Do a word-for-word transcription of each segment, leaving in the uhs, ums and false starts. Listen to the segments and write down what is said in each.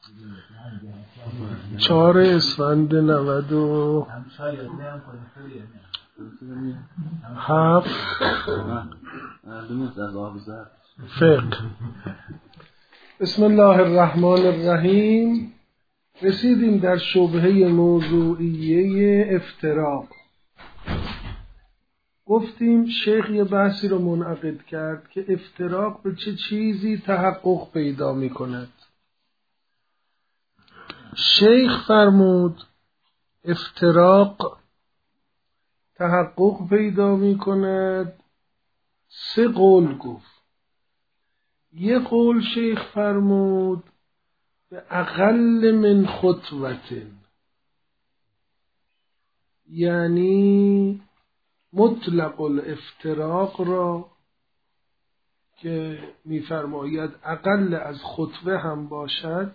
چهار اسفند نود و هفت فقه. بسم الله الرحمن الرحیم. رسیدیم در شبهه موضوعیه افتراق. گفتیم شیخ یه بحثی رو منعقد کرد که افتراق به چه چیزی تحقق پیدا می کند. شیخ فرمود افتراق تحقق پیدا می کند. سه قول گفت. یه قول شیخ فرمود به اقل من خطوة، یعنی مطلق الافتراق را که می‌فرماید اقل از خطوه هم باشد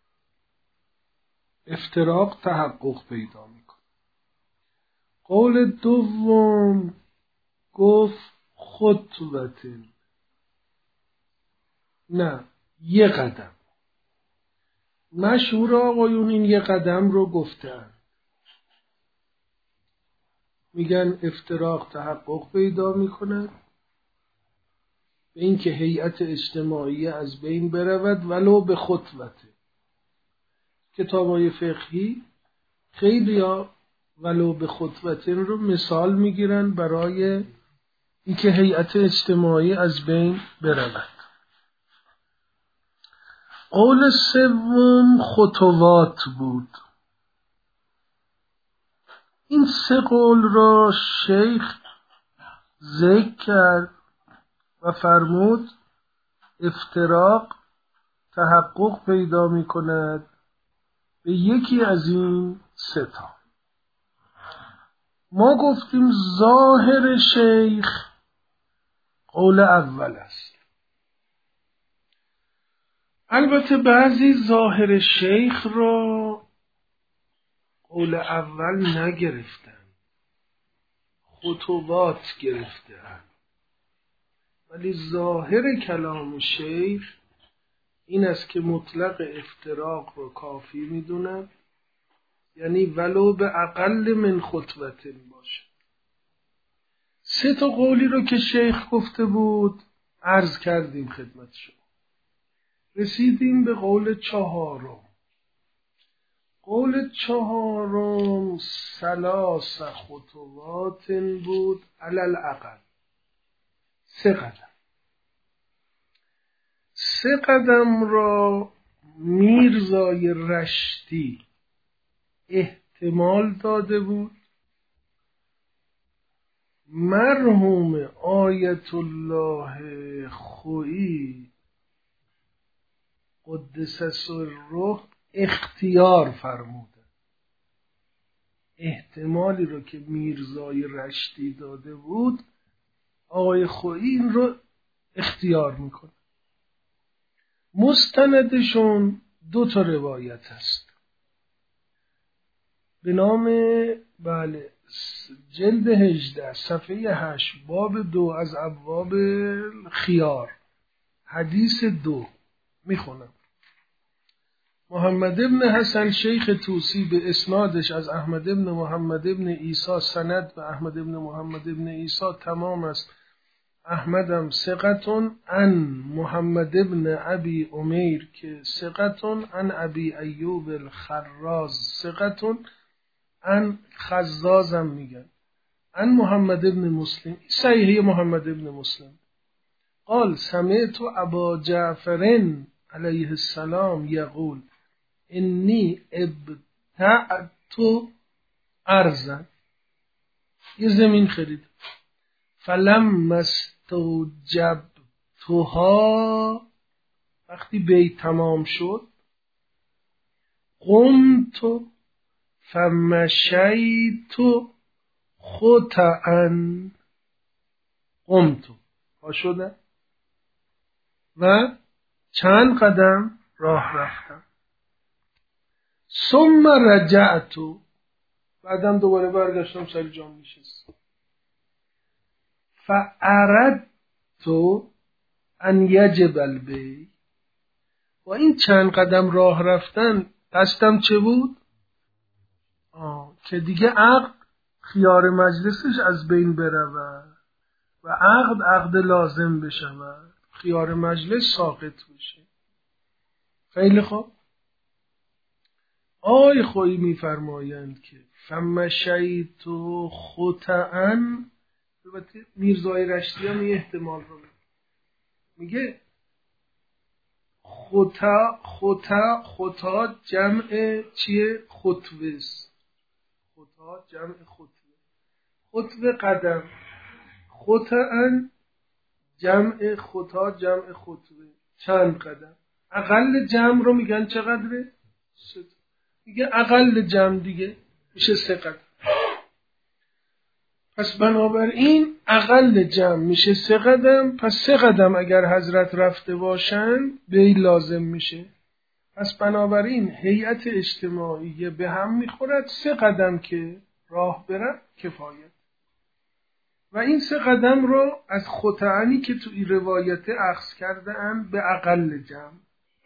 افتراق تحقق پیدا می‌کند. قول دوم گفت خطوة، نه یه قدم. مشهور آقایون این یه قدم رو گفتن، میگن افتراق تحقق پیدا میکنه به این که هیئت اجتماعی از بین برود ولو به خطوته. کتابای فقهی خیلی ها ولو به خطوته رو مثال میگیرن برای این که هیئت اجتماعی از بین برود. قول سوم خطوات بود. این سه قول را شیخ ذکر کرد و فرمود افتراق تحقق پیدا می کند به یکی از این سه تا. ما گفتیم ظاهر شیخ قول اول است. البته بعضی ظاهر شیخ را قول اول نگرفتن، خطوات گرفتن، ولی ظاهر کلام شیخ این است که مطلق افتراق رو کافی میدونن، یعنی ولو به اقل من خطوة باشه. سه تا قولی رو که شیخ گفته بود عرض کردیم خدمت شما. رسیدیم به قول چهارم. قول چهارم ثلاث خطوات بود علی الاقل، سه قدم. سه قدم را میرزای رشتی احتمال داده بود. مرحوم آیت الله خویی قدس سره اختیار فرموده. احتمالی رو که میرزای رشتی داده بود آقای خویی این رو اختیار میکنه. مستندشون دو تا روایت هست به نام بله جلد هجده صفحه هشت باب دو از ابواب خیار حدیث دو میخونم. محمد ابن حسن شیخ توسی به اسنادش از احمد ابن محمد ابن عیسی سند به احمد ابن محمد ابن عیسی تمام است. احمدم ثقتون عن محمد ابن ابی امیر که ثقتون عن ابی ایوب الخراز ثقتون عن خزازم میگن عن محمد ابن مسلم صحیح محمد ابن مسلم قال سمعت ابا جعفر علیه السلام یقول انی ابتعت ارضا، یه زمین خرید، فلم استوجبتها، وقتی بیع تمام شد، قمت فمشیت خطأ، قمت ها شده و چند قدم راه رفتم. ثم رجعت، بعدم دوباره برگشتم سر جام نشستم. فاردت ان یجب البیع، با این چند قدم راه رفتن قصدم چه بود؟ آه. که دیگه عقد خیار مجلسش از بین برود و عقد عقد لازم بشود، خیار مجلس ساقط بشه. خیلی خوب. آی خویی میفرمایند که فمشیت خطأن، البته میرزای رشتی هم یه احتمال رو میگه خطا خطا خطا جمع چیه؟ خطوه است. خطا جمع خطوه، خطوه قدم، خطأن جمع خطا جمع خطوه چند قدم. اقل جمع رو میگن چقدره؟ سه. میگه اقل جمع دیگه میشه سه قدم. پس بنابراین اقل جمع میشه سه قدم. پس سه قدم اگر حضرت رفته باشند بی لازم میشه. پس بنابراین هیئت اجتماعی به هم میخورد، سه قدم که راه برن کفایت. و این سه قدم رو از خطأنی که تو این روایت اخذ کرده اند به اقل جمع.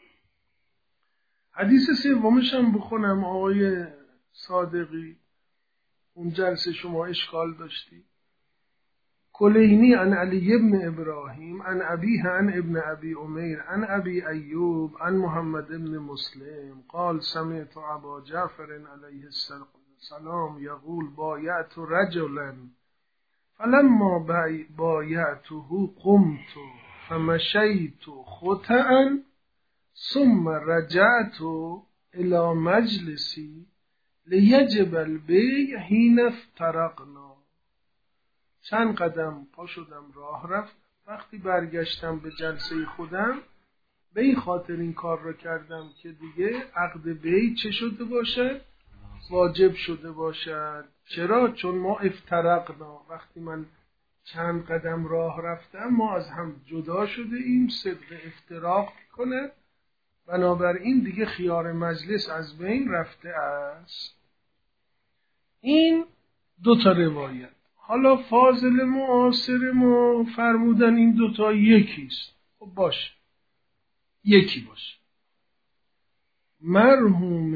حدیث سومش هم بخونم آقای صادقی، اون جلسه شما اشکال داشتی. کلینی عن علی بن ابراهیم عن ابیه عن ابن ابی امیر عن ابی ایوب عن محمد بن مسلم قال سمعت ابا جعفر علیه السلام یقول بایعت رجلا فلما بایعته قمت فمشیت خطأ ثم رجعت الى مجلسی لیجب البیع حین افترقنا. چند قدم پا شدم راه رفت، وقتی برگشتم به جلسه خودم به این خاطر این کار رو کردم که دیگه عقد بیع چه شده باشد؟ واجب شده باشد. چرا؟ چون ما افترقنا، وقتی من چند قدم راه رفتم ما از هم جدا شده ایم، صدق افتراق کنه، بنابراین دیگه خیار مجلس از بین رفته است. این دو تا روایت. حالا فاضل معاصر ما فرمودن این دوتا یکیست. خب باشه، یکی باشه. مرحوم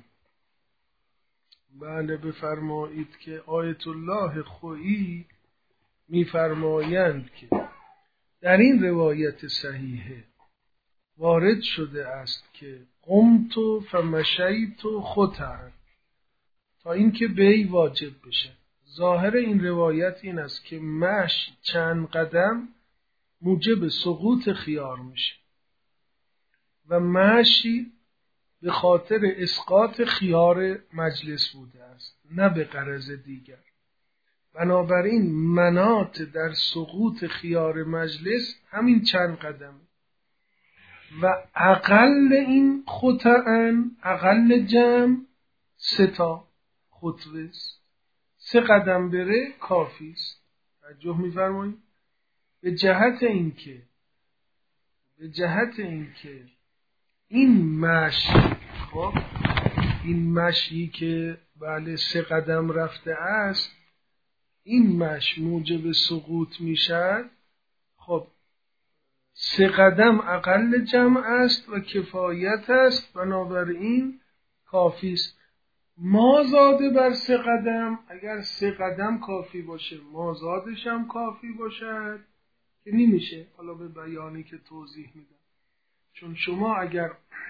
بله بفرمایید که آیت الله خویی میفرمایند که در این روایت صحیحه وارد شده است که قمت فمشیت خطأ، تا اینکه بی واجب بشه. ظاهر این روایت این است که مشی چند قدم موجب سقوط خیار میشه و مشی به خاطر اسقاط خیار مجلس بوده است، نه به غرض دیگر. بنابراین مناط در سقوط خیار مجلس همین چند قدم و اقل این خطأن، اقل جمع سه تا خطوه است. سه قدم بره کافی است. توجه می‌فرمایید؟ به جهت اینکه به جهت اینکه این مشی، خب این مشی که بله سه قدم رفته است، این مش موجب سقوط میشد. خب سه قدم اقل جمع است و کفایت است، بنابراین کافی است. ما زاده بر سه قدم، اگر سه قدم کافی باشه ما زادش هم کافی باشد که نمیشه. حالا به بیانی که توضیح میدم، چون شما اگر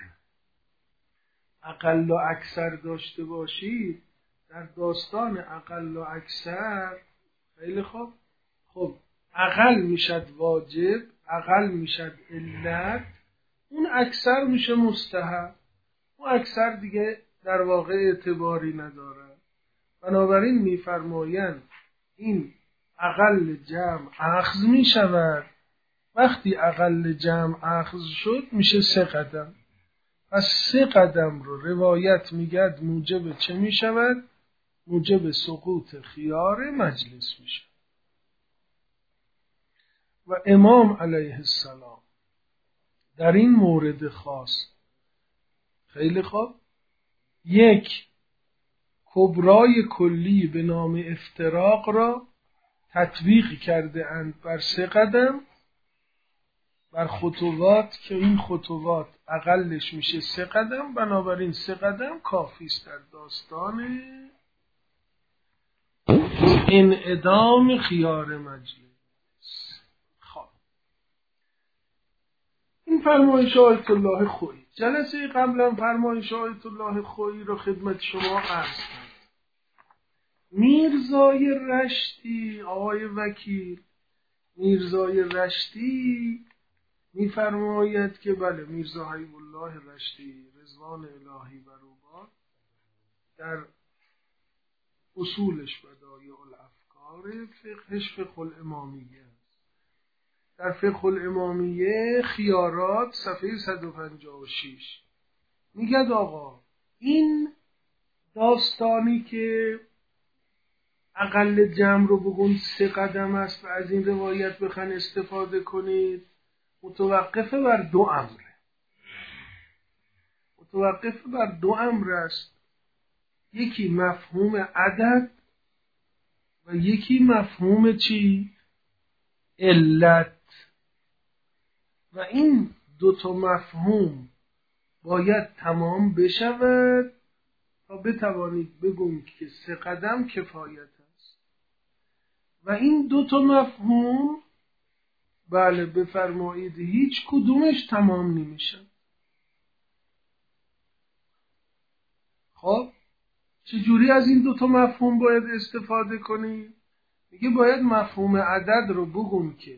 اقل و اکثر داشته باشید در داستان اقل و اکثر، خیلی خوب، خب اقل میشد واجب، اقل میشد علت، اون اکثر میشه مستحب، اون اکثر دیگه در واقع اعتباری نداره. بنابراین میفرمایند این اقل جمع اخذ میشود. وقتی اقل جمع اخذ شد میشه سه قدم. پس سه قدم رو روایت میگد موجب چه میشود؟ موجب سقوط خیار مجلس میشه. و امام علیه السلام در این مورد خاص خیلی خوب یک کبرای کلی به نام افتراق را تطبیق کرده اند بر سه قدم بر خطوات که این خطوات اقلش میشه سه قدم، بنابراین سه قدم کافی است در داستان انعدام خیار مجلس. خب این فرمایش آیت الله خویی. جلسه قبلا فرمایش آیت الله خویی رو خدمت شما عرض کردم. میرزای رشتی، آقای وکیل میرزای رشتی میفرماید که بله، میرزا حبیب الله رشتی رضوان الهی بر او باد در اصولش بدایع الافکار فقهش فقه الامامیه است. در فقه الامامیه خیارات صفحه صد و پنجاه و شش میگه آقا این داستانی که اقل جمع رو بگون سه قدم است و از این روایت بخواین استفاده کنید، متوقف بر دو امره. متوقف بر دو امر است، یکی مفهوم عدد و یکی مفهوم چی؟ علت. و این دو تا مفهوم باید تمام بشود تا بتوانید بگویید که سه قدم کفایت است. و این دو تا مفهوم بله بفرمایید هیچ کدومش تمام نمیشه. خب چجوری از این دو تا مفهوم باید استفاده کنید؟ میگه باید مفهوم عدد رو بگم که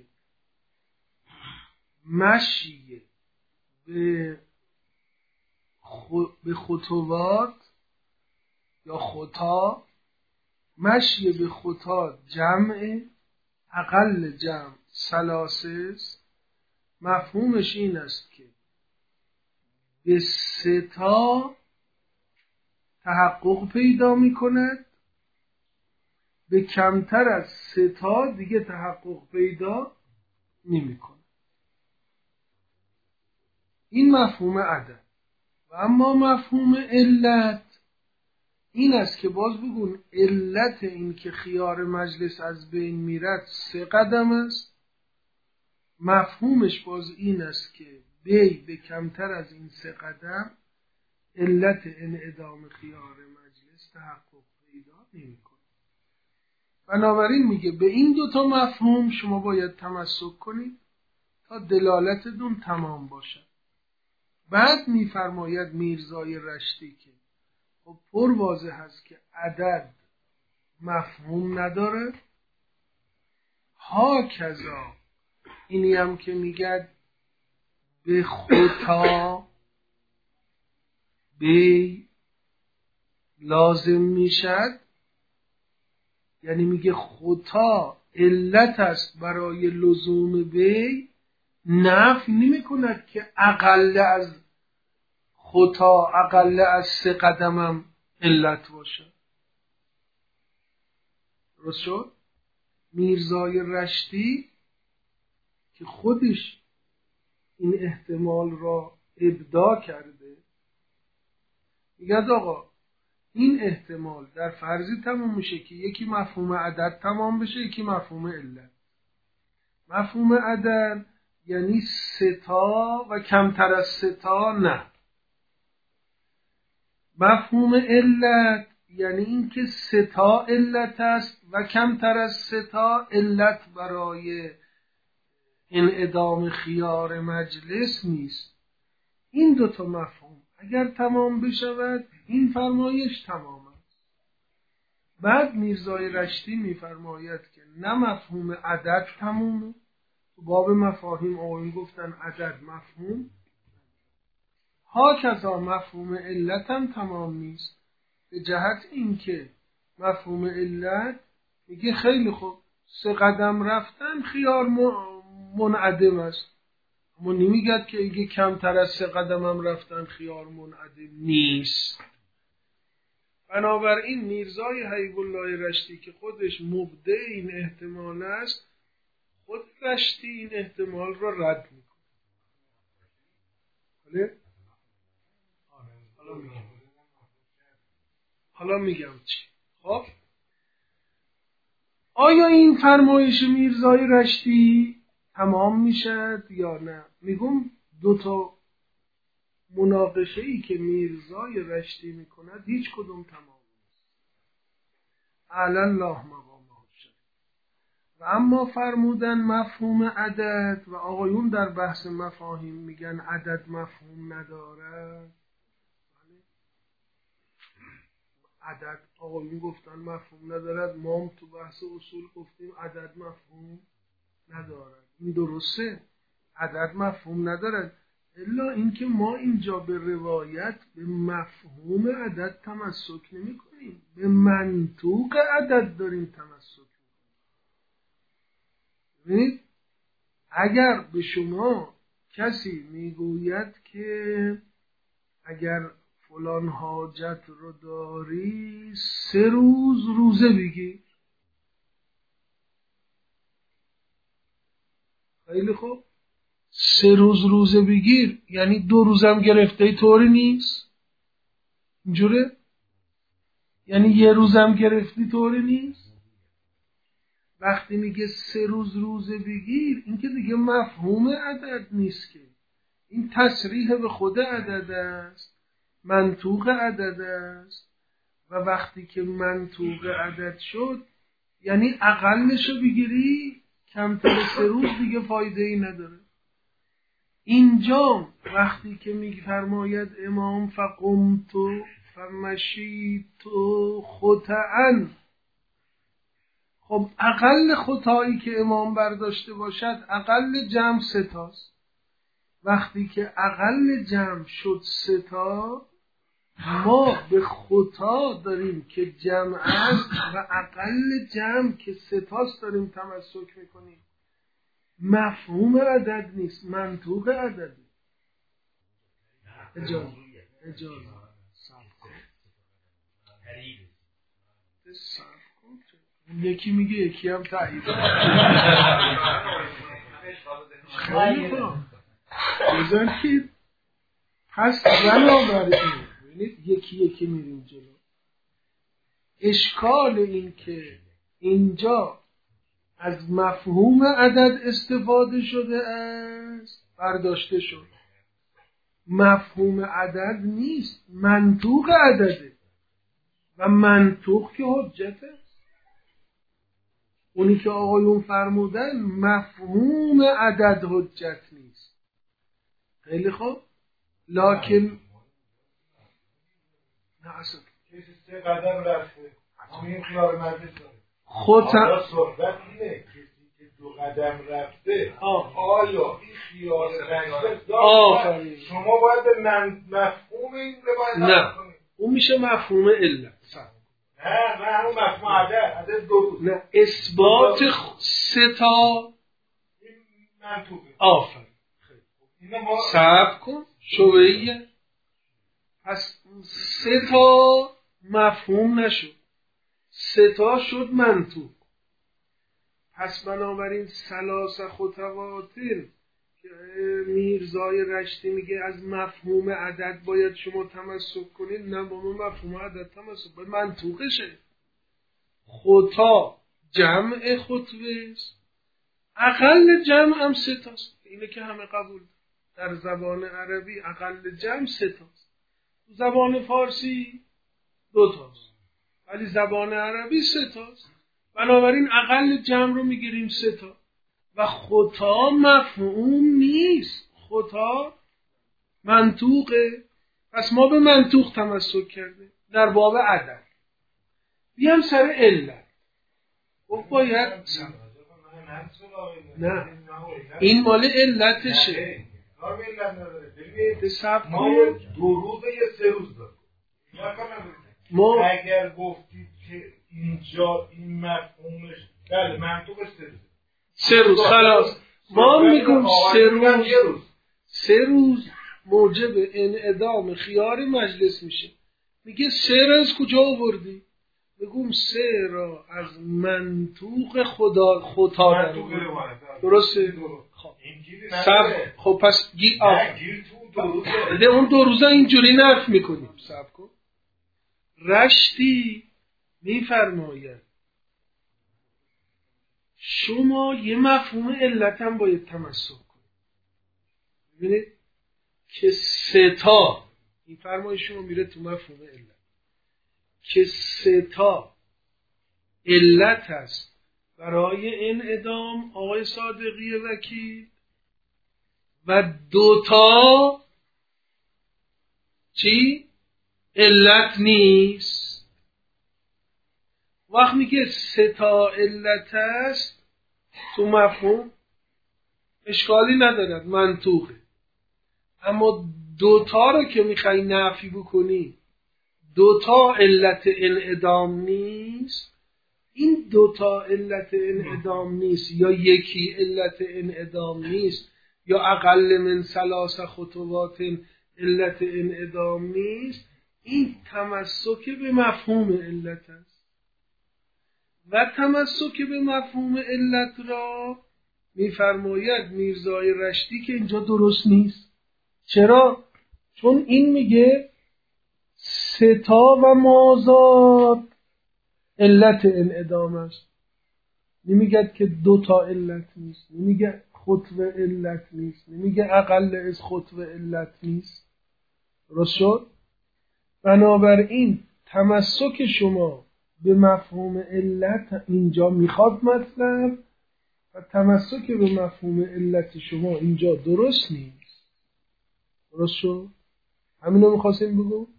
مشی به خو... به خطوات یا خطا، مشی به خطا جمع، اقل جمع ثلاثه است. مفهومش این است که به سه تا تحقق پیدا می کند، به کمتر از سه تا دیگه تحقق پیدا نمی کند. این مفهوم عدد. و اما مفهوم علت این است که باز بگون علت این که خیار مجلس از بین میرد سه قدم است. مفهومش باز این است که بی به کمتر از این سه قدم علت انعدام خیار مجلس تحقق پیدا نمی کنه. بنابراین میگه به این دوتا مفهوم شما باید تمسک کنید تا دلالتتون تمام باشد. بعد میفرماید میرزای رشتی که خب پر واضح هست که عدد مفهوم نداره، ها کذا اینی هم که میگه به خطا بی لازم میشد، یعنی میگه خطا علت است برای لزوم بی، نفی نمی کند که اقل از خطا اقل از سه قدمم علت باشه. درست شد؟ میرزای رشتی که خودش این احتمال را ابداع کرده میگه آقا این احتمال در فرضی تمام میشه که یکی مفهوم عدد تمام بشه، یکی مفهوم علت. مفهوم عدد یعنی سه تا و کمتر از سه تا نه. مفهوم علت یعنی این که سه تا علت است و کمتر از سه تا علت برای انعدام خیار مجلس نیست. این دو تا مفهوم اگر تمام بشود این فرمایش تمام است. بعد میرزای رشتی میفرماید که نه مفهوم عدد تمومه. تو باب مفاهیم آقایون گفتن عدد مفهوم، ها کذا مفهوم علت هم تمام نیست. به جهت اینکه مفهوم علت میگه خیلی خوب سه قدم رفتن خیار منعدم است، اما نمیگه که اگه کمتر از سه قدم هم رفتن خیار منعدم نیست. بنابراین میرزای حبیب الله رشتی که خودش مبدع این احتمال است، خود رشتی این احتمال را رد میکنه. حالا حالا میگم حالا میگم چی. خب آیا این فرمایش میرزای رشتی تمام میشد یا نه؟ میگم دو تا مناقشه ای که میرزای رشتی میکند هیچ کدوم تمام نیست. اعلی الله مقامه شد. و اما فرمودن مفهوم عدد و آقایون در بحث مفاهیم میگن عدد مفهوم نداره. عدد آقایون گفتن مفهوم ندارد، ما هم تو بحث اصول گفتیم عدد مفهوم ندارد. این درسته، عدد مفهوم ندارد، الا اینکه ما اینجا به روایت به مفهوم عدد تمسک نمی کنیم، به منطوق عدد داریم تمسک میکنیم. اگر به شما کسی میگوید که اگر فلان حاجت رو داری سه روز روزه بگیر، خیلی خوب، سه روز روزه بگیر یعنی دو روزم گرفته طوری نیست، اینجوره؟ یعنی یه روزم گرفتی طوری نیست. وقتی میگه سه روز روزه بگیر، این که دیگه مفهوم عدد نیست، که این تصریح به خود عدد است، منطوق عدد است. و وقتی که منطوق عدد شد یعنی اقلشو بگیری کمتر سه روز دیگه فایده ای نداره. اینجا وقتی که میفرماید امام فقمتو فمشیتو خطأن، خب اقل خطایی که امام برداشته باشد اقل جمع سه تاست. وقتی که اقل جمع شد سه تا، ما به خطا داریم که جمع است و اقل جمع که سه تاست داریم تمسک میکنیم. مفهوم عدد نیست، منطوق عدد. اجازه اجازه یکی میگه یکی هم تایید. خیلی خوب بزنید. پس بنابراین ببینید یکی یکی میریم جلو. اشکال این که اینجا از مفهوم عدد استفاده شده است برداشته شد. مفهوم عدد نیست، منطوق عدده و منطوق که حجت است. اونی که آقایون فرمودن مفهوم عدد حجت نیست. خیلی خوب، لکن نه اصلا کسی سه قدم رفته همین خیال مجلس داره خودم صحبت اینه کسی که دو قدم رفته آیا این خیال مجلس داره؟ شما باید به من مفهوم این روایت نه کنید. اون میشه مفهوم علت. نه نه همون مفهوم عدد عدد دو روز. نه اثبات سه تا منطوقه. آفرین. صبر کن شویه. پس سه تا مفهوم نشد، سه تا شد منطوق. پس بنابراین ثلاث خطواتر که میرزای رشتی میگه از مفهوم عدد باید شما تمسک کنید، نه با مفهوم عدد تمسک باید منطوقشه. خطا جمع خطوه است، اقل جمع هم سه تاست. اینه که همه قبول در زبان عربی اقل جمع سه تاست، زبان فارسی دو تاست ولی زبان عربی سه تاست. بنابراین اقل جمع رو میگیریم سه تا و خطا مفهوم نیست، خطا منطوقه. پس ما به منطوق تمسک کرده در باب عدد. بیام سر علت. او باید نه این مال علتشه. کار به علت نداره. ببینید ما دو روز یا سه روز داریم. ما اگر گفتید که اینجا این مفهومش بله منطوقش سه روز سه روز خلاص ما میگم سه روز سه روز موجب انعدام خیار مجلس میشه. میگه سه روز کجا آوردی؟ بگم سه را از منطوق خدا خطا منطوق درسته؟ خب سب خب پس گی آف ده اون دو روزا اینجوری نفی میکنیم. سب کن رشتی میفرماید شما یه مفهوم علت هم باید تمسک کنید. ببینید که سه تا، این فرمای شما میره تو مفهوم علت، که سه تا علت هست برای انعدام آقای صادقی وکیل و دوتا چی؟ علت نیست. وقتی که سه تا علت هست تو مفهوم اشکالی ندارد، منطوقه. اما دوتا رو که میخوای نفی بکنی، دوتا علت انعدام نیست، این دوتا علت انعدام نیست یا یکی علت انعدام نیست یا اقل من ثلاث خطوات علت انعدام نیست، این تمسک به مفهوم علت است. و تمسک به مفهوم علت را میفرماید میرزای رشدی که اینجا درست نیست. چرا؟ چون این میگه ستا و مازاد علت انعدام است، نمیگه که دوتا علت نیست، نمیگه خطوه علت نیست، نمیگه اقل از خطوه علت نیست. درست شد؟ بنابراین تمسک شما به مفهوم علت اینجا میخواد مطلب و تمسک به مفهوم علت شما اینجا درست نیست. درست شد؟ همینو میخواستیم بگو؟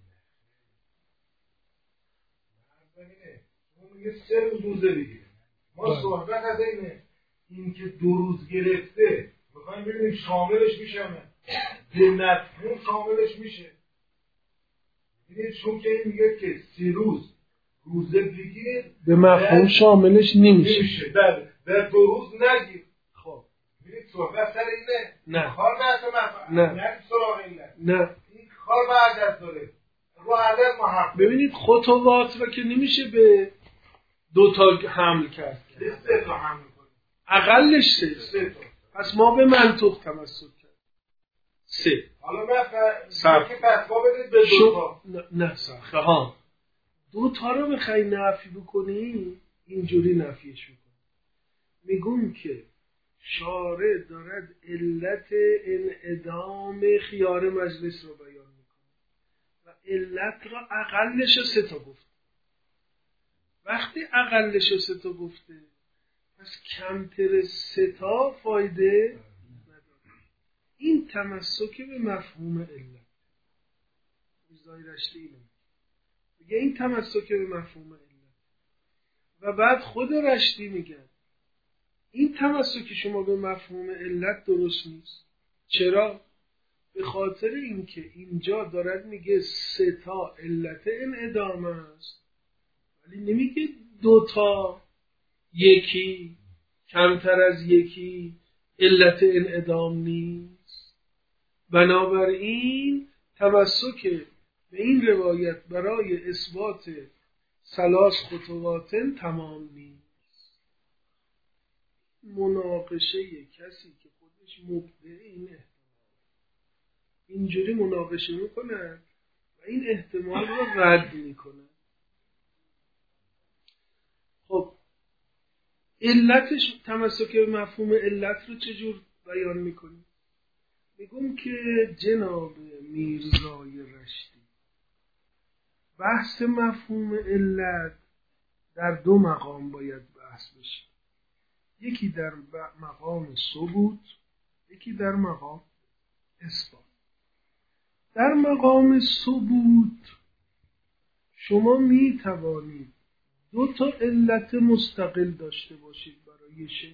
یه سه روز روزه دیگه ما صحبت از اینه، این که دو روز گرفته میخوایم ببینیم شاملش میشه نه، به مفهوم شاملش میشه. ببینید چون که این میگه که سی روز روزه بگیر به مفهوم شاملش نمیشه. نمیشه بله، به دو روز نگیر. خب ببینید صحبت سر اینه، نه کار بحث مفهوم نه نه سراغ اینه، نه این کار بعد از داره رو عدد محقق. ببینید خطوات رو که نمیشه به دو تا حمل کرد، سه تا حمل کنیم، اقلش سه. سه تا. پس ما به منطق تمسک کرد سه. حالا من ف... که فتوا بدید به دو تا. نه سخه ها دو تا رو بخوای نفی بکنی اینجوری نفیش میکنی، میگم که شارع دارد علت انعدام خیار مجلس رو بیان میکنه و علت را اقلش رو سه تا گفت. وقتی اقلش رو سه تا گفته پس کمتر سه تا فایده نداره. این تمسک به مفهوم علت. میرزای رشدی اینه میگه این تمسک به مفهوم علت. و بعد خود رشدی میگه این تمسک شما به مفهوم علت درست نیست. چرا؟ به خاطر اینکه اینجا دارد میگه سه تا علت انعدام است ولی نمیگه دوتا، یکی، کمتر از یکی علت انعدام نیست. بنابراین تمسک به این روایت برای اثبات ثلاث خطوات تمام نیست. مناقشه کسی که خودش مبدع این احتمال اینجوری مناقشه میکنه و این احتمال رو رد میکنه. خب علتش تمسک به مفهوم علت رو چجور بیان میکنی؟ میگم که جناب میرزای رشدی بحث مفهوم علت در دو مقام باید بحث بشه، یکی در مقام ثبوت، یکی در مقام اثبات. در مقام ثبوت شما می توانید دو تا علت مستقل داشته باشید برای شیء.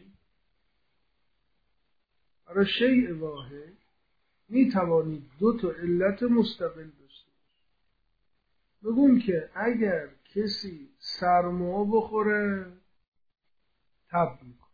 برای شیء واحد می توانید دو تا علت مستقل داشته باشید. بگم که اگر کسی سرما بخوره تب میکنه،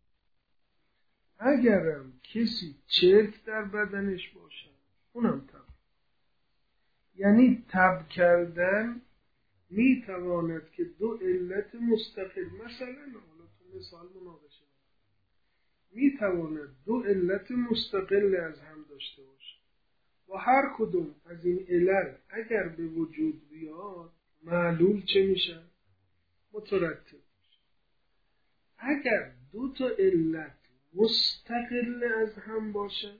اگرم کسی چرک در بدنش باشه اونم تب. یعنی تب کردن می تواند که دو علت مستقل، مثلا حالا تو مثال مناقشه می تواند دو علت مستقل از هم داشته باشه و هر کدوم از این علل اگر به وجود بیاد معلول چه میشه؟ مترتب میشه. اگر دو تا علت مستقل از هم باشه،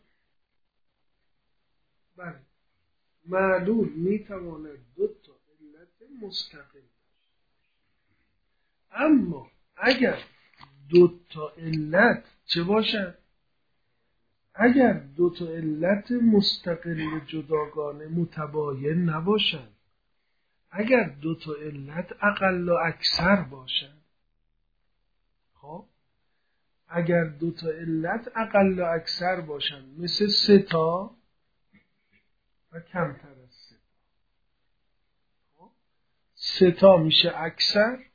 بله معلول میتواند دو تا علت مستقل باشه. اما اگر دو تا علت چه باشد؟ اگر دو تا علت مستقل جداگانه متباین نباشند، اگر دو تا علت اقل و اکثر باشند، خب اگر دو تا علت اقل و اکثر باشند مثل سه تا و کمتر از سه تا، خب سه تا میشه اکثر،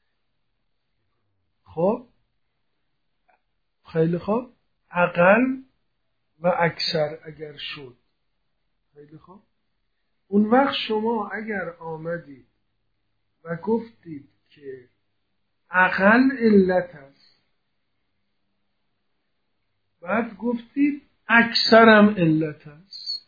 خب خیلی خوب، اقل و اکثر اگر شد، خیلی خوب، اون وقت شما اگر آمدید و گفتید که اقل علت است، بعد گفتید اکثرم علت است،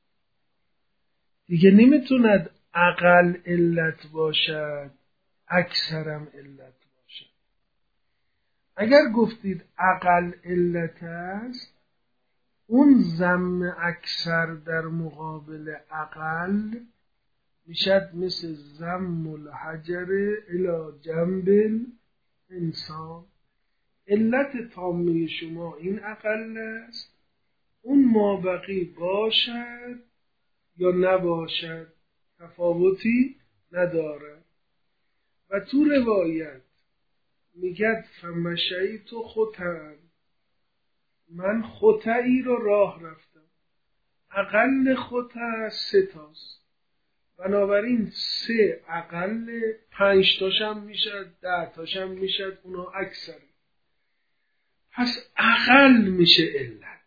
دیگه نمیتوند اقل علت باشد اکثرم علت باشد. اگر گفتید اقل علت است، اون ضم اکثر در مقابل اقل میشد مثل ضم الحجر الی جنب الانسان. علت تامه شما این اقل است، اون مابقی باشد یا نباشد تفاوتی ندارد. و تو روایت میگد فمشیت خطا، من خطایی رو راه رفتم، اقل خطا سه تاست، بنابراین سه اقل، پنج تاشم میشد، ده تاشم میشد، اونا اکثر، پس اقل میشه علت.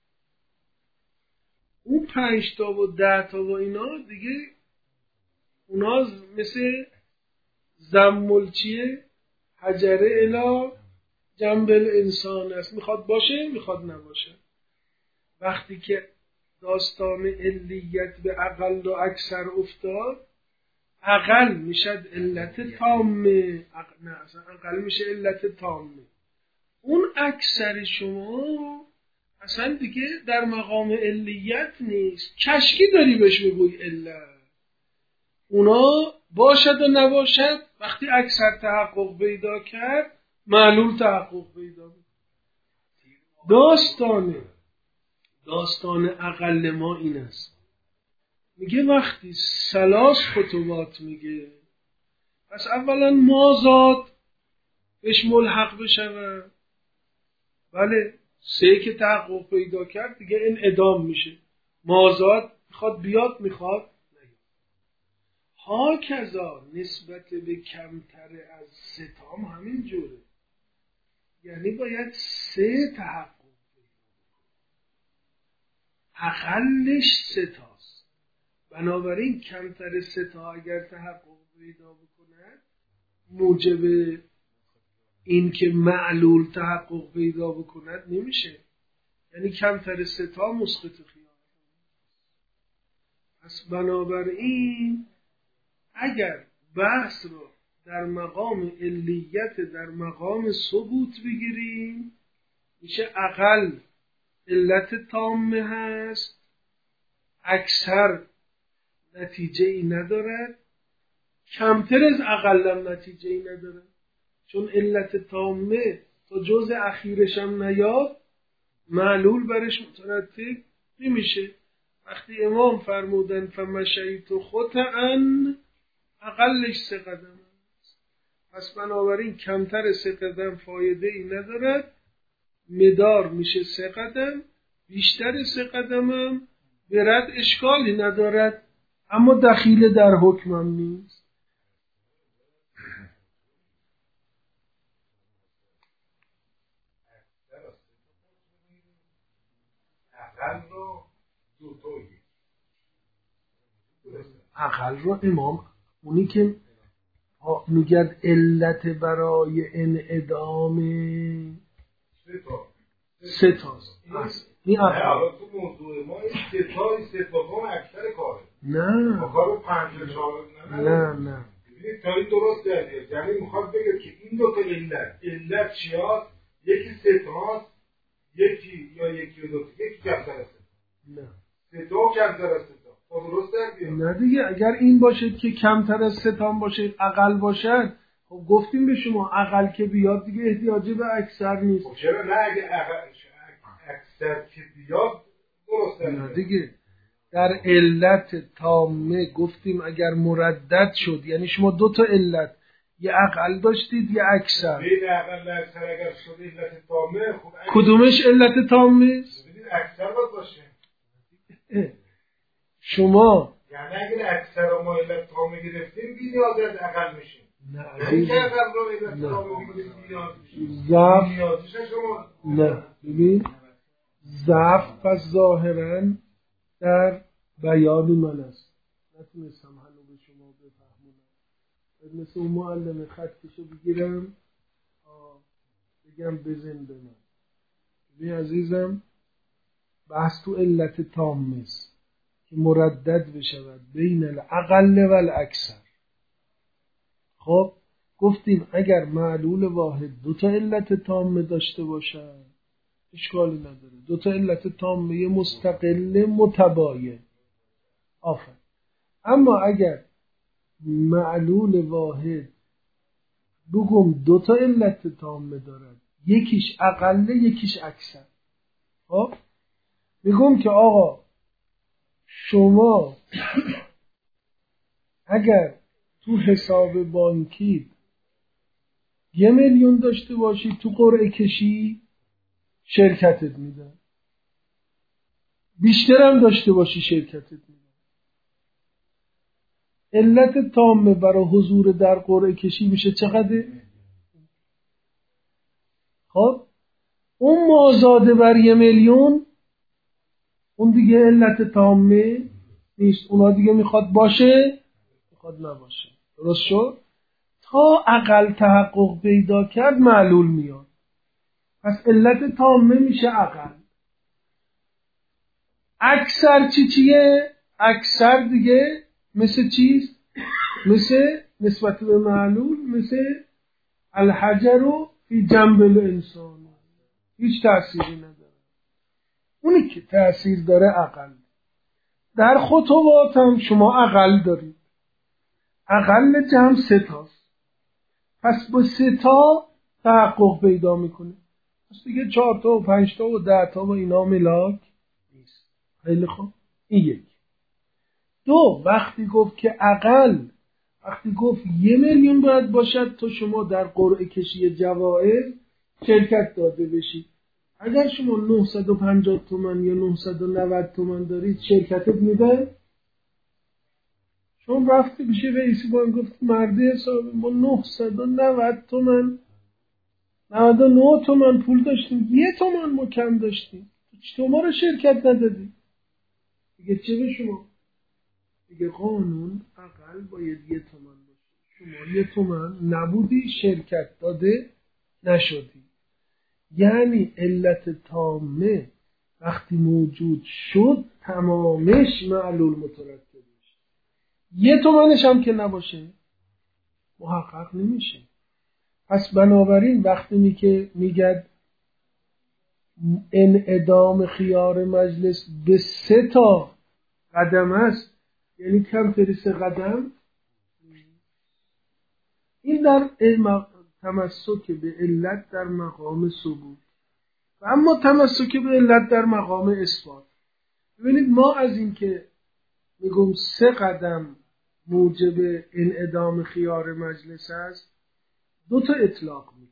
اون پنج تا و ده تا و اینا دیگه اونا مثل زمل چیه؟ حجره الا جنب الانسان است، میخواد باشه میخواد نباشه. وقتی که داستان علیت به اقل و اکثر افتاد، اقل میشد علت تامه، اق... نه اصلا اقل میشه علت تامه. اون اکثر شما اصلا دیگه در مقام علیت نیست، کشکی داری بهش بگوی علت. اونا باشد و نباشد، وقتی اکثر تحقق پیدا کرد معلول تحقق پیدا کرد. داستانه داستان اقل ما این است، میگه وقتی سلاس خطوات میگه، پس اولا مازاد بهش ملحق بشه، بله سه که تحقق پیدا کرد دیگه این ادام میشه، مازاد میخواد بیاد میخواد نیاد. ها کذا نسبت به کمتر از سه تام همین جوره، یعنی باید سه تحقق اقلش سه تاست، بنابراین کمتر سه تا اگر تحقق پیدا بکنه موجب این که معلول تحقق پیدا بکند نمیشه، یعنی کمتر سه تا مسقط خیال. پس بنابراین اگر بحث رو در مقام علیت در مقام ثبوت بگیریم، میشه اقل علت تامه هست، اکثر نتیجه ای ندارد، کمتر از اقلم نتیجه ای ندارد، چون علت تامه تا جزء اخیرش هم نیاد معلول برش مترتب نمیشه. وقتی امام فرمودن فمشیت خطأ، اقلش سه قدم است، پس بنابراین کمتر سه قدم فایده ای ندارد، مدار میشه سه قدم، بیشتر سه قدم هم برد اشکالی ندارد، اما دخیل در حکمم نیست. اقل رو امام اونی که میگد علت برای انعدام سه تاست. این حالا تو موضوع ما این سه تا این سه تا کن اکثر کاره، نه کارو پنج چهار نه نه ببینید تا این درست داره، یعنی میخواد بگه که این دو تا علت علت چیاست؟ یکی سه تاست، یکی یا یکی و دو تا، یکی کمتر از سه تا. نه سه تا کمتر از سه تا. خب درست در نه دیگه، اگر این باشد که کمتر از سه تا باشد اقل باشد، خب گفتیم به شما اقل که بیاد دیگه احتیاجی به اکثر نیست. خب چرا نه؟ اگه اقل اکثر که بیاد درست در نه دیگه، در علت تامه گفتیم اگر مردد شد، یعنی شما دو تا علت، یه اقل داشتید یه اکثر. بین اقل و اکثر اگر شد علت تامه، خب کدومش علت تامه است؟ ببینید اکثر باید باشه. شما یعنی اگر اکثر رو ما علت تامه گرفتیم بی نیاز از اقل میشیم. نه این که اقل رو علت تامه بگیریم بی نیاز میشیم. ضعف بی نیاز میشه شما. نه ببین، ضعف پس ظاهراً در بیان من است. نتونستم هنو به شما بفهمونم. مثل اون معلم خطکشو بگیرم بگم بزن به من. ببین عزیزم، بحث تو علت تامه است که مردد بشود بین الاقل و الاکثر. خب گفتیم اگر معلول واحد دو تا علت تامه داشته باشد اشکالی نداره، دو تا علت تامه مستقل متباین. آفرین. اما اگر معلول واحد بگم دو تا علت تامه دارد، یکیش اقله یکیش اکثر، خب میگم که آقا شما اگر تو حساب بانکی یه میلیون داشته باشی، تو قرعه کشی شرکتت میدن، بیشترم داشته باشی شرکتت میدن. علت تامه برای حضور در قرعه کشی میشه چقدر؟ خب اون مازاده بر یه میلیون اون دیگه علت تامه نیست، اونا دیگه میخواد باشه میخواد نباشه. درست شد؟ تا اقل تحقق پیدا کرد معلول میاد، پس علت تامه میشه اقل. اکثر چی چیه؟ اکثر دیگه مثل چیست؟ مثل نسبت به معلول مثل الحجر و فی جنب الانسان، هیچ تأثیری نداره. اونی که تأثیر داره اقل. در خطوات هم شما اقل دارید، اقل جمع سه تاست، پس با سه تا تحقق پیدا میکنه. پس دیگه چهار تا و پنج تا و ده تا و اینا ملاک نیست. خیلی خوب، این یک. دو، وقتی گفت که اقل، وقتی گفت یه میلیون باید باشد تا شما در قرعه کشی جوائز شرکت داده بشید. اگر شما نهصد و پنجاه تومن یا نهصد و نود تومن دارید شرکتت میدن؟ شما رفتی بشه رئیسی بانک گفت مرده حساب ما نهصد و نود تومن نود و نه تومن پول داشتیم، یه تومن ما کم داشتیم، چطور ما رو شرکت ندادی؟ دیگه چه به شما؟ دیگه قانون اقل باید یه تومن باشه، شما یه تومن نبودی شرکت داده نشدی. یعنی علت تامه وقتی موجود شد تمامش معلول مترتب میشه. یه تومنش هم که نباشه محقق نمیشه. پس بنابراین وقتی می که میگد انعدام خیار مجلس به سه تا قدم است، یعنی کم تری سه قدم، این در تمسک به علت در مقام ثبوت و اما تمسک به علت در مقام اثبات. ببینید ما از این که میگم سه قدم موجب انعدام خیار مجلس است دو تا اطلاق میگیم.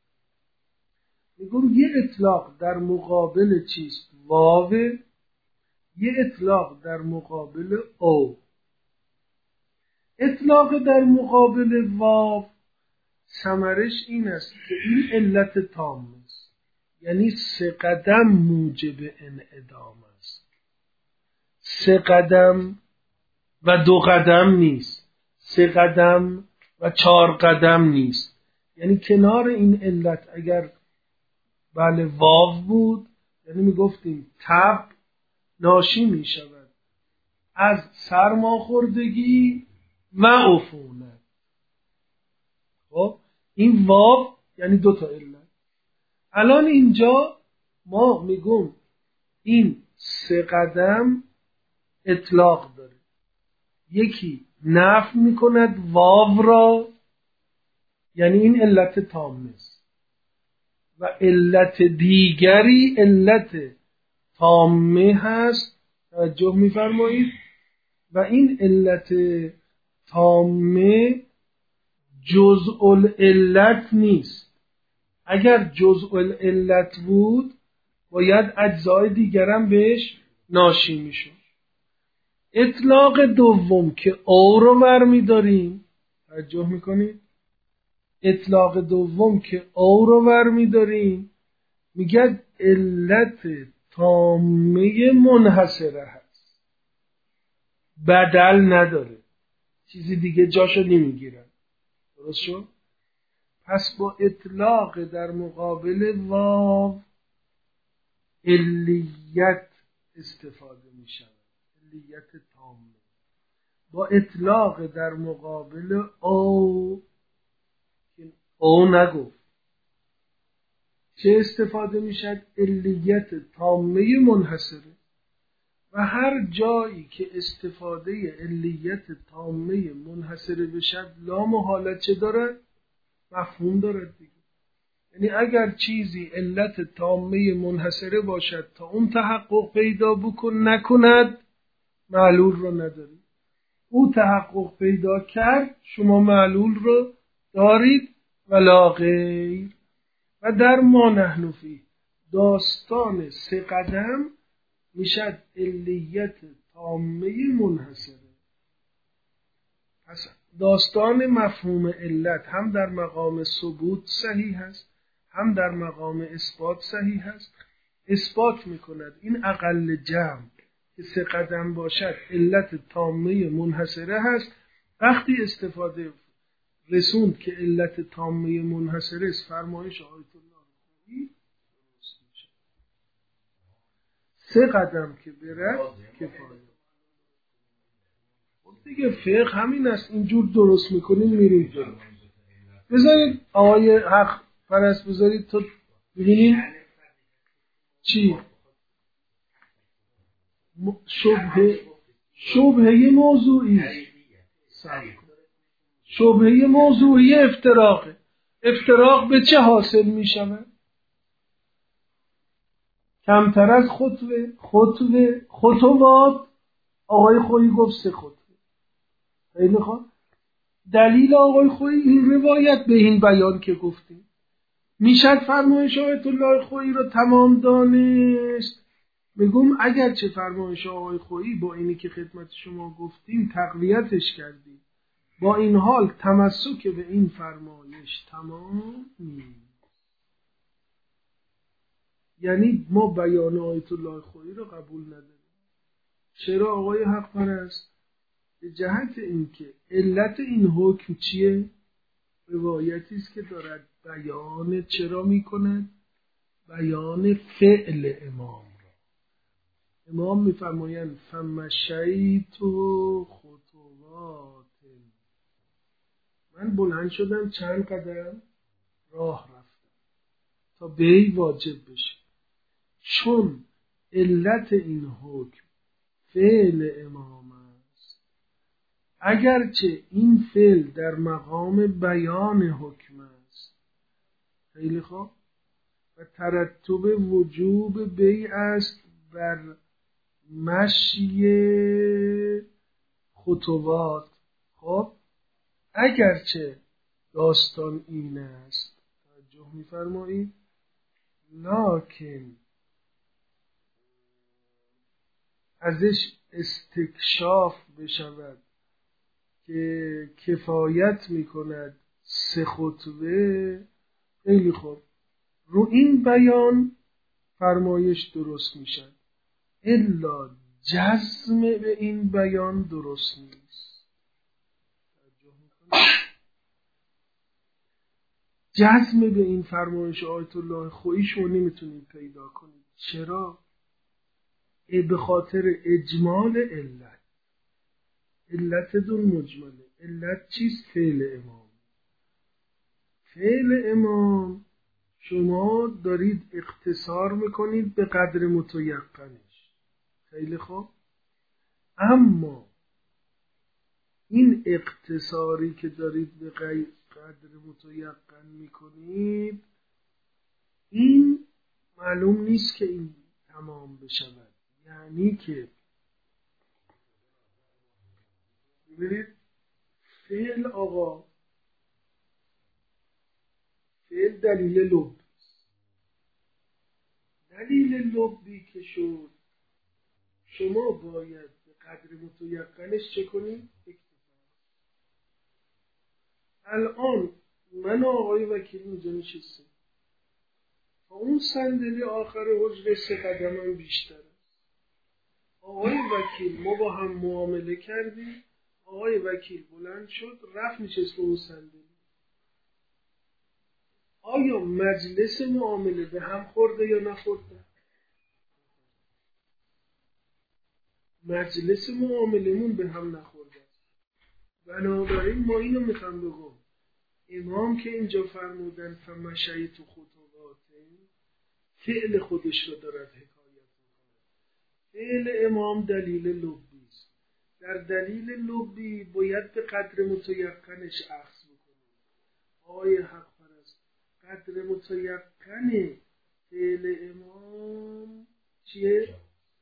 میگم یه اطلاق در مقابل چیست؟ واو، یه اطلاق در مقابل او. اطلاق در مقابل واو ثمرش این است که این علت تام است، یعنی سه قدم موجب انعدام است. سه قدم و دو قدم نیست، سه قدم و چهار قدم نیست. یعنی کنار این علت اگر بله واو بود، یعنی میگفتیم تب ناشی می شود از سرماخوردگی و عفونت. خب این واو یعنی دو تا علت. الان اینجا ما میگم این سه قدم اطلاق داره. یکی نفی میکند واو را، یعنی این علت تامه است، و علت دیگری علت تامه هست. توجه میفرمایید. و این علت تامه جزء العلت نیست. اگر جزء العلت بود باید اجزای دیگرم بهش ناشی میشد. اطلاق دوم که او رو برمی داریم، توجه میکنید، اطلاق دوم که او رو برمی داریم میگه علت تامه منحصره هست، بدل نداره، چیزی دیگه جاشو نمیگیرن. درست شد؟ پس با اطلاق در مقابل واو علیت استفاده می شود، علیت تامه. با اطلاق در مقابل او، او نگفت، چه استفاده می شود؟ علیت تامه منحصره. و هر جایی که استفاده علیت تامه منحصره بشد لا محالت چه دارد؟ مفهوم دارد دیگه. یعنی اگر چیزی علت تامه منحصره باشد تا اون تحقق پیدا بکن نکند، معلول رو نداری. او تحقق پیدا کرد، شما معلول رو دارید ولا غیر. و در ما نحن فی داستان سه قدم میشد علیت تامه منحصره. پس داستان مفهوم علت هم در مقام ثبوت صحیح هست، هم در مقام اثبات صحیح هست. اثبات میکند این اقل جمع که سه قدم باشد علت تامه منحصره هست. وقتی استفاده رسوند که علت تامه منحصره است، فرمایش آیت الله خویی درست میشه. سه قدم که بره کفایه. خب دیگه فقه همین است، اینجور درست میکنیم میریم جلو. بذارید آقای حق پرست، بذارید تو ببینیم چی شبهه شبهه موضوعی شبهه موضوعی افتراقه. افتراق به چه حاصل می شود؟ کمتر از خطوه خطوه خطوات. آقای خویی گفت سه خطوه. خیلی خوب. دلیل آقای خویی این روایت به این بیان که گفتیم. میشد فرمایش آیت الله خویی رو تمام دانست. میگم اگرچه فرمایش آقای خویی با اینی که خدمت شما گفتیم تقویتش کردیم، با این حال تمسک به این فرمایش تمام نیست. یعنی ما بیان آیت الله خویی رو قبول نداریم. چرا آقای حق پرست؟ به جهت اینکه علت این حکم چیه؟ روایتی است که دارد بیان چرا میکنه؟ بیان فعل امام را. امام میفرمایند فمشیت خطوات، من بلند شدم چند قدم راه رفتم تا بی واجب بشه. چون علت این حکم فعل امام است، اگرچه این فعل در مقام بیان حکم است، خیلی خوب، و ترتب وجوب بی است بر مشی خطوات. خب اگرچه داستان این است، توجه می‌فرمایید، لکن ازش استکشاف بشود که کفایت میکند سه خطوه. خیلی خوب، رو این بیان فرمایش درست میشد، الا جزم به این بیان درست نیست. جزم به این فرمایش آیت الله خویی شما نمیتونید پیدا کنید. چرا؟ به خاطر اجمال علت. علت دون مجمله. علت چیست؟ فعل امام. فعل امام شما دارید اختصار میکنید به قدر متیقنش. خیلی خوب. اما این اختصاری که دارید به قدر متیقن میکنید، این معلوم نیست که این تمام بشود. یعنی که ببینید فعل آقا، فعل دلیل لب، دلیل لبی که شد شما باید به قدر متیقنش چه کنید؟ الان من آقای وکیل اینجا نشستم، تا اون صندلی آخر حجره سه قدم بیشتر است. آقای وکیل ما با هم معامله کردیم، آقای وکیل بلند شد رفت نشست به اون صندلی. آیا مجلس معامله به هم خورده یا نخورده؟ مجلس معاملمون به هم نخورده. بنابراین ما اینو میخوام بگم، امام که اینجا فرمودن فمشیت خطوات، فعل خودش رو دارد حکایت میکنه. فعل امام دلیل لبی است. در دلیل لبی باید به قدر متیقنش اخذ بکنیم. آقای حق پرست، قدر متیقن فعل امام چیه؟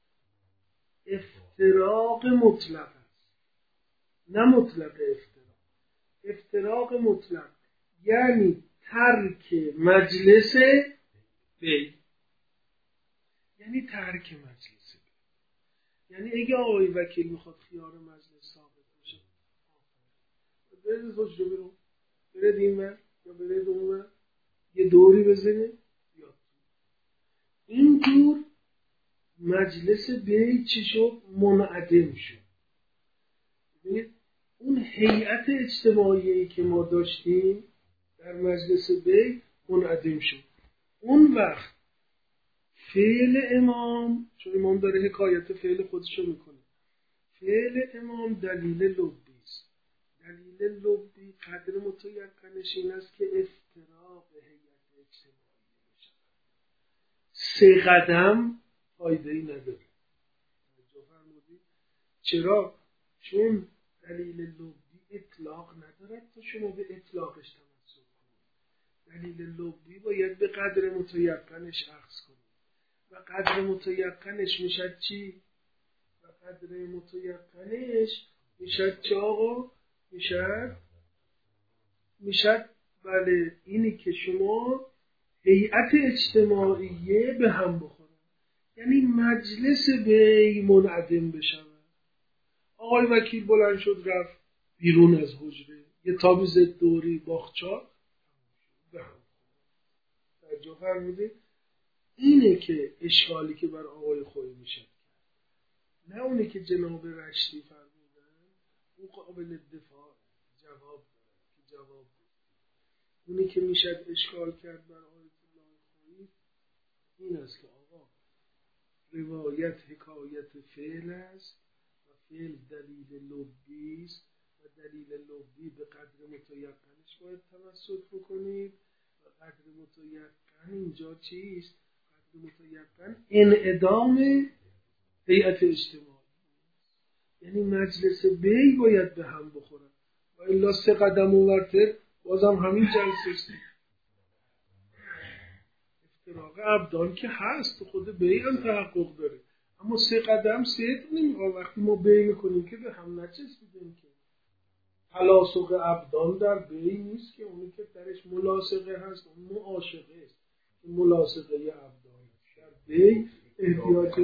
افتراق مطلق است، نه مطلق افتراق. افتراق مطلق یعنی ترک مجلس بی، یعنی ترک مجلس بی. یعنی اگه آقای وکیل میخواد خیار مجلس ثابت بشه، برید حجره برو، برید این ور یا برید اون ور، یه دوری بزنه یا اینجور مجلس بی چی شد؟ منعدم شد. ببینید اون هیئت اجتماعی که ما داشتیم در مجلس بی منعدم شد. اون وقت فعل امام، چون امام داره حکایت فعل خودشو میکنه، فعل امام دلیل لبی است. دلیل لبی قدر متیقنش این است که افتراق هیئت اجتماعی بشه. سه قدم فایده ای نداره. چرا؟ چون دلیل لبی اطلاق ندارد تا شما به اطلاقش تمسک کنید. دلیل لبی باید به قدر متیقنش اخذ کنید. و قدر متیقنش میشد چی؟ و قدر متیقنش میشد چه آقا؟ میشد میشد بله اینی که شما هیئت اجتماعیه به هم بخورن، یعنی مجلس بی منعدم بشن. آقای وکیل بلند شد رفت بیرون از حجره، یه تابیز دوری باغچا به هم در جا فرموده. اینه که اشکالی که بر آقای خویی میشه، نه اونه که جناب رشتی فرمودن اون قابل دفاع جواب داره که جواب داره. اونی که میشد اشکال کرد بر آیت الله خویی این است که آقا روایت حکایت فعل است و فعل دلیل لبی است و دلیل لبی به قدر متیقنش باید تمسک بکنید و قدر متیقن اینجا چیست؟ قدر متیقن انعدام هیئت اجتماعی، یعنی مجلس بی باید به هم بخورن و الا سه قدم اونورتر بازم همین جلسه است. افتراق ابدان که هست خود بی هم تحقق داره، اما سه قدم سه نمیخواه. وقتی ما بی میکنیم که به هم نچسبیدیم که تلاصق ابدان در بی نیست که اونی که درش ملاصقه هست اون معاشقه است، ملاصقه ابدان در بی احتیاج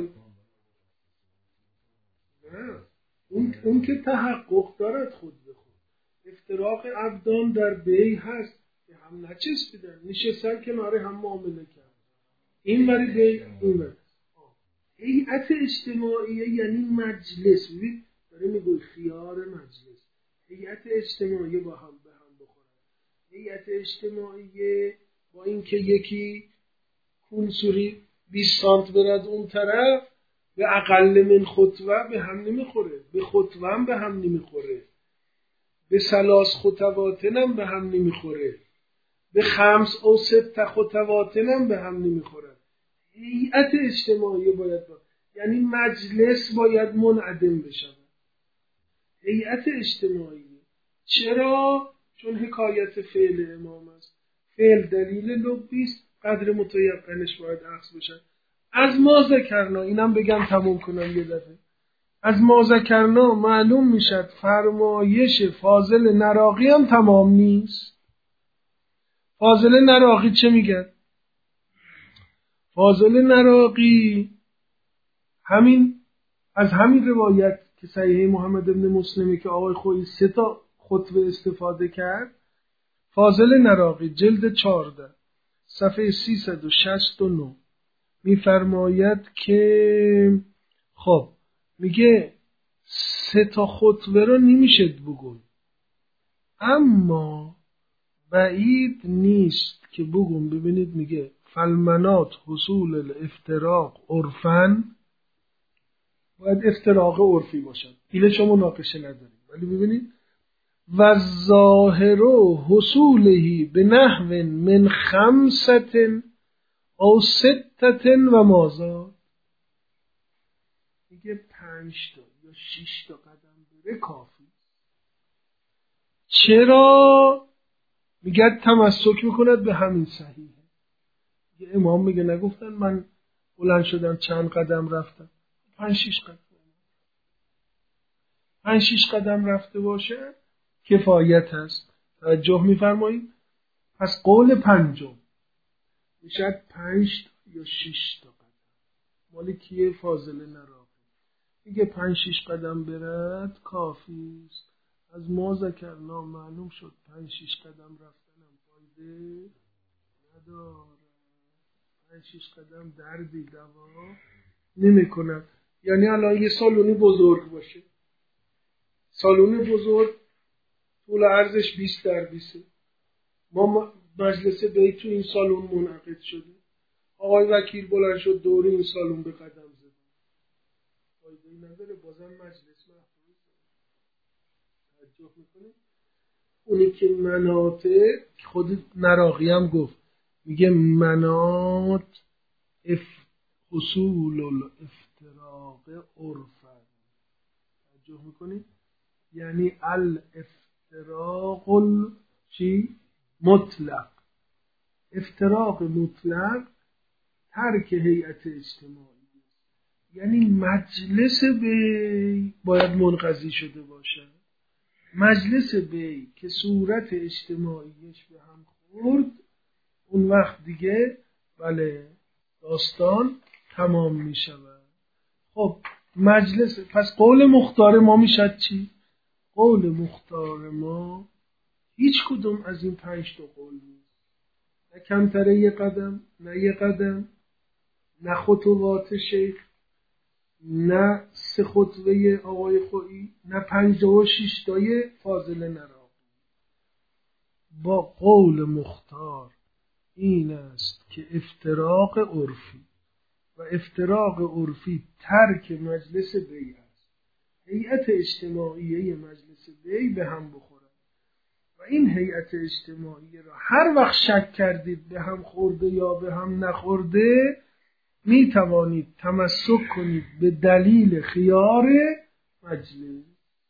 نه، اون, اون که تحقق دارد خود به خود. افتراق ابدان در بی هست که هم نچسبیدن، نشستن کنار هم معامله کرد، این وری بی این وری. هیئت اجتماعیه یعنی مجلس، ببین داره میگه خیار مجلس، هیئت اجتماعی با هم به هم بخورن. هیئت اجتماعی با اینکه یکی کنسوری بیست سانت برد اون طرف به اقل من خطوه به هم نمیخوره، به خطوه هم به هم نمیخوره، به سلاس خطواتن هم به هم نمیخوره، به خمس او ست خطواتن هم به هم نمیخورن. هیئت اجتماعی باید با. یعنی مجلس باید منعدم بشه. هیئت اجتماعی. چرا؟ چون حکایت فعل امام است. فعل دلیل لبی است، قدر متیقنش باید اخذ بشه. از ما ذکرنا، اینم بگم تموم کنم یه دفعه. از ما ذکرنا معلوم میشد فرمایش فاضل نراقی هم تمام نیست. فاضل نراقی چه میگه؟ فاضل نراقی همین از همین روایت که صحیح محمد ابن مسلمه که آقای خویی سه تا خطبه استفاده کرد، فاضل نراقی جلد چهارده صفحه سیصد و شصت و نه میفرماید که خب میگه سه تا خطبه رو نمیشه بگون، اما بعید نیست که بگون. ببینید میگه فالمنات حصول الافتراق عرفن، باید افتراق عرفی باشن، اینه شما مناقشه نداریم، ولی ببینید و ظاهر حصوله به نحو من خمست او ستت و مازاد، میگه پنج تا یا شش تا قدم بره کافی. چرا؟ میگه تمسک میکند به همین صحیحه. یه امام میگه نگفتن من بلند شدم چند قدم رفتم، پنج شش قدم پنج شش قدم رفته باشه کفایت هست. توجه میفرمایید؟ پس قول پنجم میشه پنج یا شش تا قدم. مال کیه؟ فاضل نراقی. میگه پنج شش قدم برد کافی است. از ما ذکرنا معلوم شد پنج شش قدم رفتنم فایده نداره. پنج شش قدم دردی دوا نمی کند. یعنی الان یه سالونی بزرگ باشه، سالون بزرگ طول عرضش بیست در بیسته، ما مجلس بیت تو این سالون منعقد شده، آقای وکیل بلند شد دور این سالون به قدم زد، فایده نداره، بازم مجلس محفوظ. توجه میکنه؟ اونی که مناط خود نراقی هم گفت، میگه مناط اف حصول الافتراق عرفا. توجه میکنی؟ یعنی الافتراق چی؟ مطلق. افتراق مطلق ترک هیئت اجتماعی، یعنی مجلس بی باید منقضی شده باشه. مجلس بی که صورت اجتماعیش به هم خورد، اون وقت دیگه بله داستان تمام می شود. خب مجلس، پس قول مختار ما میشد چی؟ قول مختار ما هیچ کدوم از این پنج تا قول نیست، نه کمتره یه قدم، نه یه قدم، نه خطوات شیخ، نه سه خطوه آقای خویی، نه پنجاه و شش تای فاضل نراقی. با قول مختار این است که افتراق عرفی و افتراق عرفی ترک مجلس بی است. هیئت اجتماعیه مجلس بی به هم بخورن و این هیئت اجتماعی را هر وقت شک کردید به هم خورده یا به هم نخورده، می توانید تمسک کنید به دلیل خیار مجلس.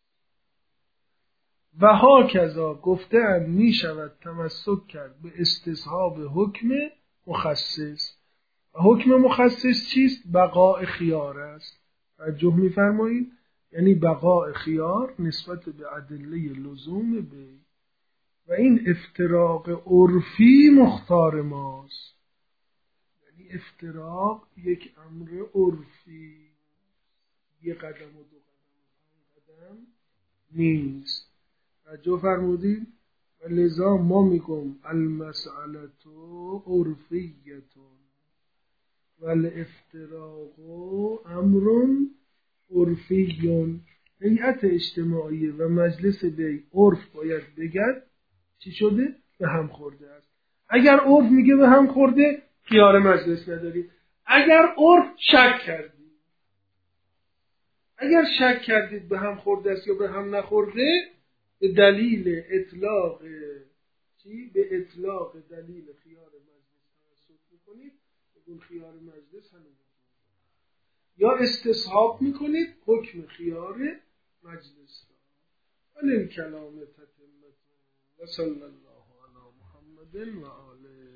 و هاکذا گفته‌اند می شود تمسک کرد به استصحاب حکم مخصص. و حکم مخصص چیست؟ بقاء خیار است. توجه می فرمایید؟ یعنی بقاء خیار نسبت به ادله لزوم بی. و این افتراق عرفی مختار ماست. یعنی افتراق یک امر عرفی، یه قدم و دو قدم و پنج قدم نیست. توجه فرمودید؟ و لذا ما میگم المسئلة عرفیة و الافتراق امر عرفی. هیئت اجتماعی و مجلس بی عرف باید بگد چی شده؟ به هم خورده است. اگر عرف میگه به هم خورده، خیار مجلس ندارید. اگر عرف شک کردید، اگر شک کردید به هم خورده است یا به هم نخورده، به دلیل اطلاق چی؟ به اطلاق دلیل خیار مجلس توسط میکنید، اون خیار مجلس هنوز یا استصحاب میکنید حکم خیار مجلس را. ولی کلام تتمت و صلی الله علی محمد و آله.